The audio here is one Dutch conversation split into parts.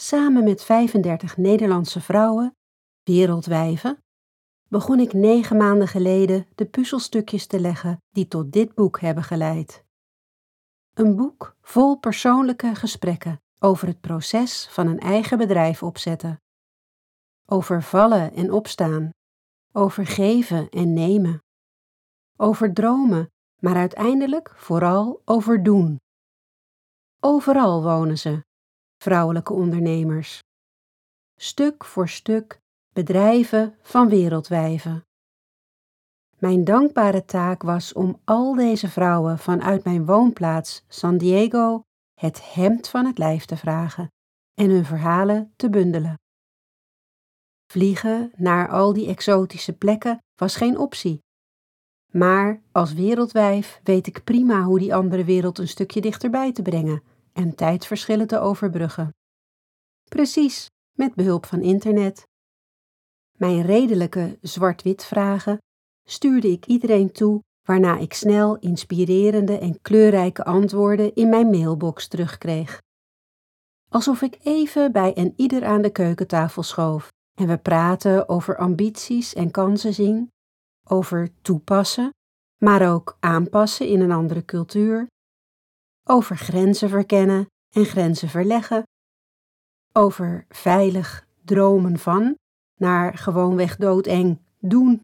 Samen met 35 Nederlandse vrouwen, wereldwijven, begon ik 9 maanden geleden de puzzelstukjes te leggen die tot dit boek hebben geleid. Een boek vol persoonlijke gesprekken over het proces van een eigen bedrijf opzetten. Over vallen en opstaan, over geven en nemen. Over dromen, maar uiteindelijk vooral over doen. Overal wonen ze, vrouwelijke ondernemers. Stuk voor stuk bedrijven van wereldwijven. Mijn dankbare taak was om al deze vrouwen vanuit mijn woonplaats San Diego het hemd van het lijf te vragen en hun verhalen te bundelen. Vliegen naar al die exotische plekken was geen optie. Maar als wereldwijf weet ik prima hoe die andere wereld een stukje dichterbij te brengen en tijdverschillen te overbruggen. Precies, met behulp van internet. Mijn redelijke zwart-wit vragen stuurde ik iedereen toe, waarna ik snel inspirerende en kleurrijke antwoorden in mijn mailbox terugkreeg. Alsof ik even bij een ieder aan de keukentafel schoof en we praten over ambities en kansen zien, over toepassen, maar ook aanpassen in een andere cultuur, over grenzen verkennen en grenzen verleggen, over veilig dromen van naar gewoonweg doodeng doen.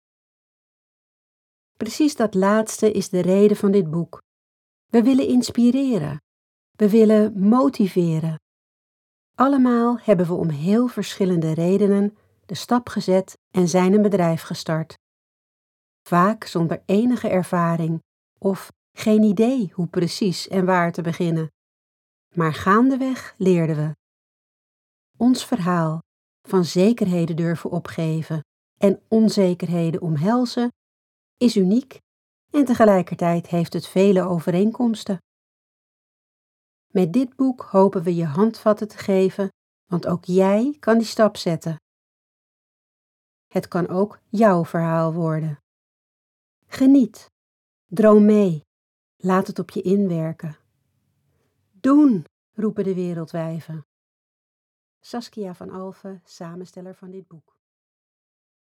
Precies dat laatste is de reden van dit boek. We willen inspireren. We willen motiveren. Allemaal hebben we om heel verschillende redenen de stap gezet en zijn een bedrijf gestart. Vaak zonder enige ervaring of geen idee hoe precies en waar te beginnen. Maar gaandeweg leerden we. Ons verhaal van zekerheden durven opgeven en onzekerheden omhelzen is uniek en tegelijkertijd heeft het vele overeenkomsten. Met dit boek hopen we je handvatten te geven, want ook jij kan die stap zetten. Het kan ook jouw verhaal worden. Geniet, droom mee, laat het op je inwerken. Doen, roepen de wereldwijven. Saskia van Alphen, samensteller van dit boek.